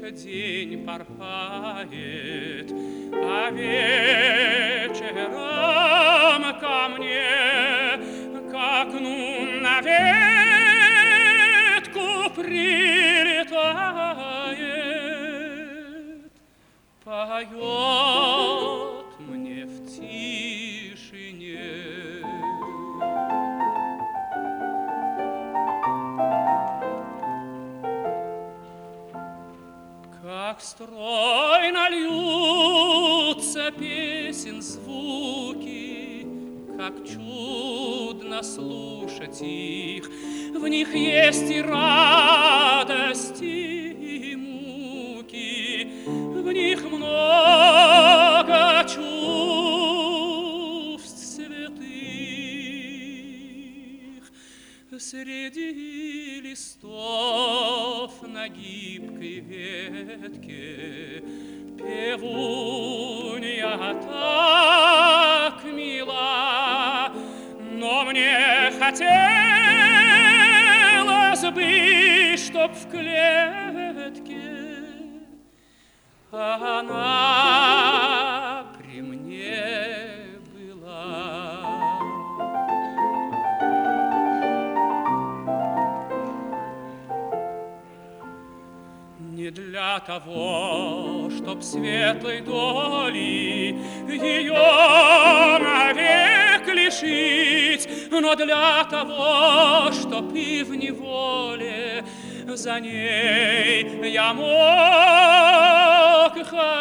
день порхает, а вечером ко мне к окну на ветку прилетает, поет мне в тишине. Как стройно льются песен звуки, как чудно слушать их, в них есть и радость, и муки, в них много чувств святых. Среди листов на гибкой ветке певунья так мила, но мне хотелось бы, чтоб в клетке она при мне была. Не для того, чтоб светлой доли ее навек лишить, но для того, чтоб и в неволе за ней я мог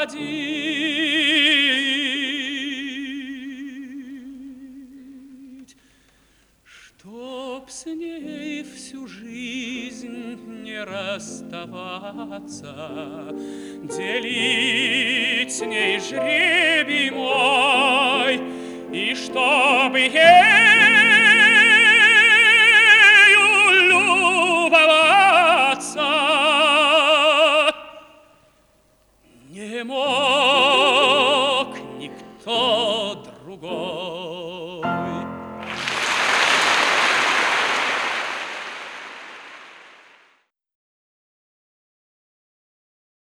ходить, чтоб с ней всю жизнь не расставаться, делить с ней жребий мой, и чтобы ею любоваться не мог никто другой.